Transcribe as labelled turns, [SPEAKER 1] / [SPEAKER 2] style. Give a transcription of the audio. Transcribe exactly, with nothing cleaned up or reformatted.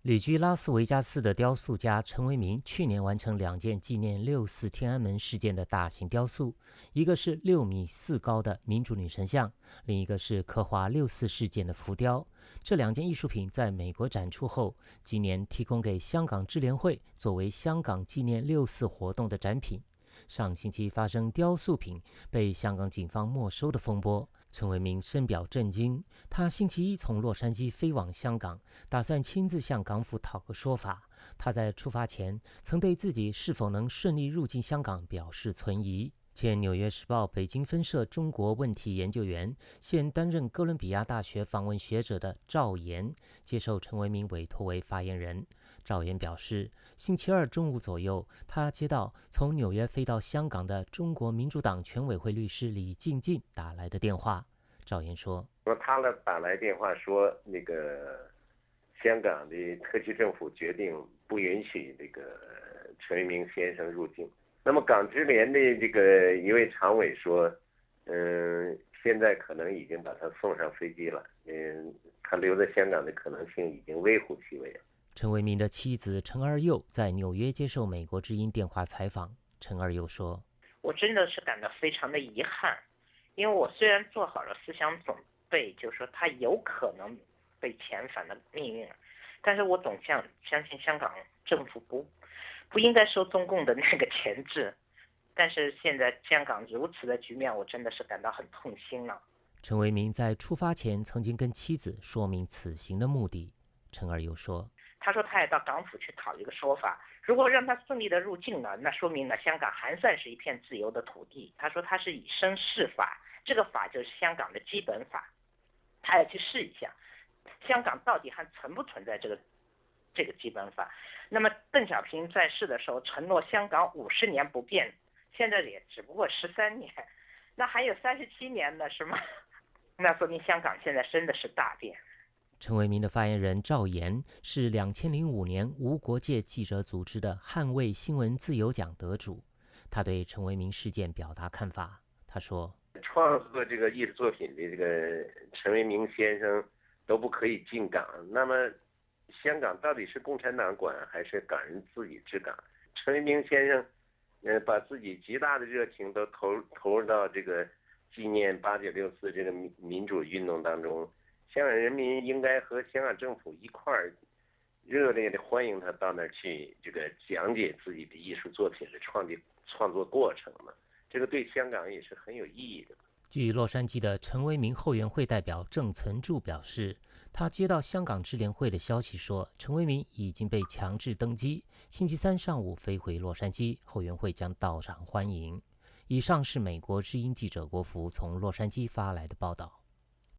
[SPEAKER 1] 旅居拉斯维加斯的雕塑家陈为民去年完成两件纪念六四天安门事件的大型雕塑，一个是六米四高的民主女神像，另一个是刻画六四事件的浮雕。这两件艺术品在美国展出后，今年提供给香港支联会作为香港纪念六四活动的展品。上星期发生雕塑品被香港警方没收的风波，陈为民深表震惊。他星期一从洛杉矶飞往香港，打算亲自向港府讨个说法。他在出发前曾对自己是否能顺利入境香港表示存疑。前《纽约时报》北京分社中国问题研究员、现担任哥伦比亚大学访问学者的赵岩接受陈为民委托为发言人。赵岩表示，星期二中午左右，他接到从纽约飞到香港的中国民主党全委会律师李静静打来的电话。赵岩说：“
[SPEAKER 2] 说他呢打来电话说，那个香港的特区政府决定不允许这个陈为民先生入境。那么港支联的这个一位常委说，嗯，现在可能已经把他送上飞机了，嗯，他留在香港的可能性已经微乎其微了。”
[SPEAKER 1] 陈为民的妻子陈二佑在纽约接受美国之音电话采访。陈二佑说：“
[SPEAKER 3] 我真的是感到非常的遗憾，因为我虽然做好了思想准备，就是说他有可能被遣返的命运，但是我总相相信香港政府不不应该受中共的那个钳制。但是现在香港如此的局面，我真的是感到很痛心了。”
[SPEAKER 1] 陈为民在出发前曾经跟妻子说明此行的目的。陈二佑说：“
[SPEAKER 3] 他说他也到港府去讨一个说法，如果让他顺利的入境了，那说明呢香港还算是一片自由的土地。他说他是以身试法，这个法就是香港的基本法，他要去试一下，香港到底还存不存在这个这个基本法。那么邓小平在世的时候承诺香港五十年不变，现在也只不过十三年，那还有三十七年呢，是吗？那说明香港现在真的是大变。”
[SPEAKER 1] 陈为民的发言人赵岩是两千零五年无国界记者组织的捍卫新闻自由奖得主。他对陈为民事件表达看法。他说：“
[SPEAKER 2] 创作这个艺术作品的这个陈为民先生都不可以进港，那么香港到底是共产党管还是港人自己治港？陈为民先生，呃，把自己极大的热情都投投入到这个纪念八九六四这个民民主运动当中。香港人民应该和香港政府一块儿热烈的欢迎他到那儿去，这个讲解自己的艺术作品的创作创作过程嘛，这个对香港也是很有意义的。”
[SPEAKER 1] 据洛杉矶的陈为民后援会代表郑存柱表示，他接到香港支联会的消息说，陈为民已经被强制登机，星期三上午飞回洛杉矶，后援会将到场欢迎。以上是美国之音记者国福从洛杉矶发来的报道。